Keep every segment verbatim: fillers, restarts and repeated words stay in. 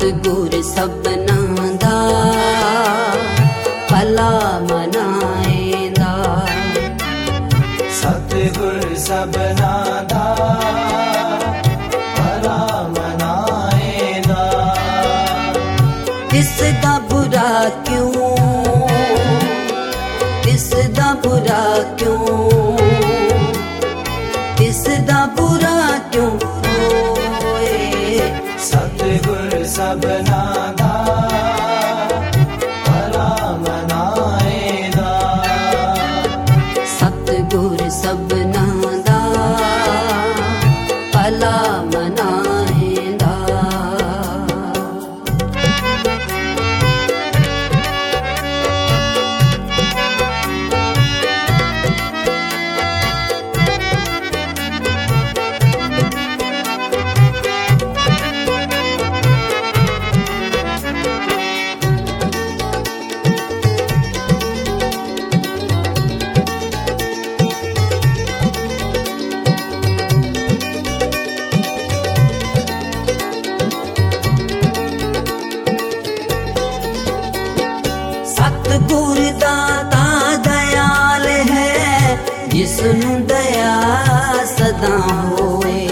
सतगुर सबना दा भला मनाएंदा। सतगुर सबना दा भला मनाएंदा। किसदा बुरा क्यों, किसदा बुरा क्यों, किसदा बुरा क्यों होए। सतगुर सबना दा भला मनाएंदा। सतगुर सबना दा भला मनाएंदा। सतगुर दाता दयाल है, जिसनू दया सदा होए।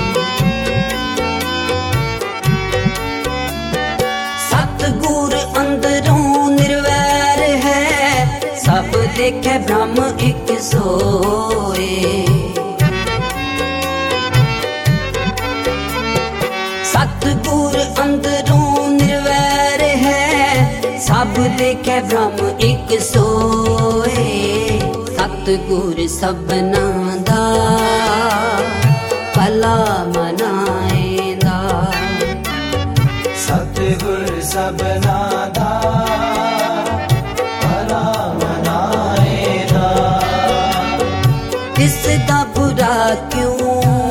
सतगुर अंदरों निर्वैर है, सब देखे ब्रह्म एक सोए। सतगुर अंदरों निर्वैर है, सब देखे ब्रह्म एक सोए। सतगुर सबना दा भला मनाएंदा। सतगुर सबना दा भला मनाएंदा। किसदा बुरा क्यों,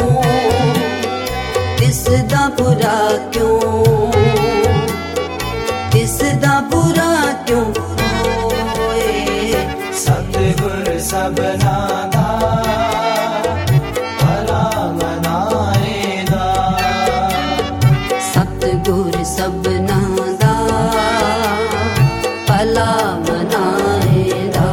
किसदा बुरा क्यों, किसदा बुरा क्यों होए। सतगुर सबना दा भला मनाएंदा। सतगुर सबना दा भला मनाएंदा।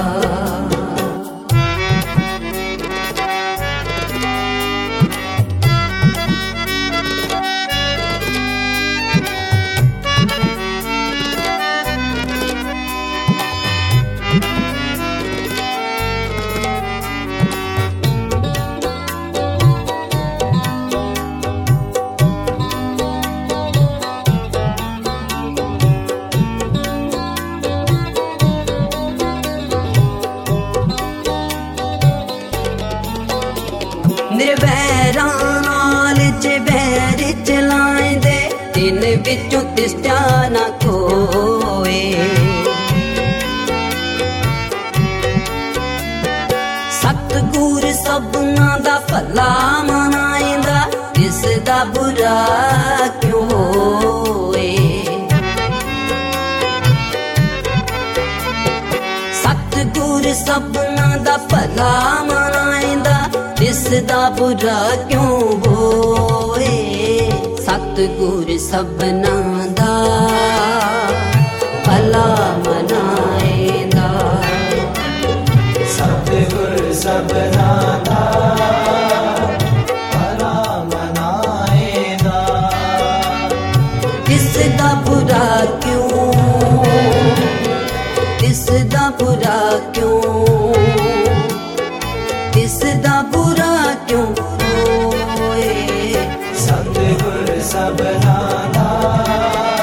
निर्वैरां नाल च बैर चलाएंदे, तिन विचों तिसदा ना कोए। सतगुर सबना दा भला मनाएंदा, तिसदा बुरा क्यों होए। सतगुर सबना दा भला मनाएंदा, तिसदा बुरा क्यों होए। सतगुर सबना दा भला मनाएंदा। सतगुर सबना दा भला मनाएंदा। किसदा बुरा क्यों, किसदा बुरा क्यों, किसदा बुरा क्यों होए। सतगुर सबना दा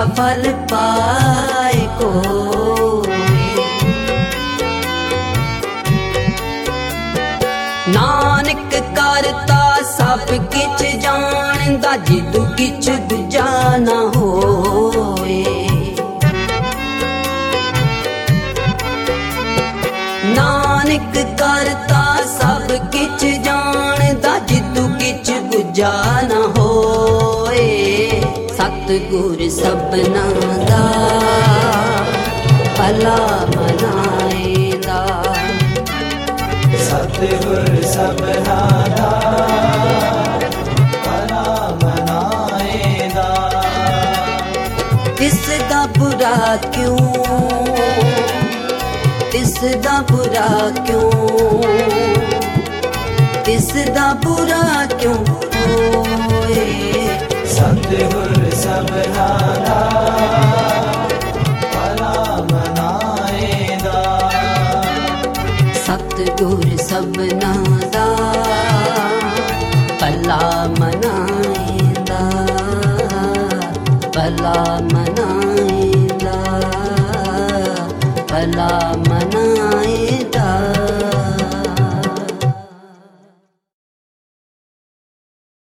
फल पाए कोई। नानक करता सब किछ जानदा, जिदू किछ दूजा ना होए। नानक करता सब किछ जानदा, जिदू किछ दूजा ना होए। सतगुर सबना दा भला मनाएंदा। सतगुर सबना दा भला मनाएंदा। तिसदा बुरा क्यों, तिसदा बुरा क्यों, तिसदा बुरा क्यों होए। सतगुर सबना दा भला मनाएंदा। सतगुर सबना दा भला मनाएंदा, भला मनाएंदा।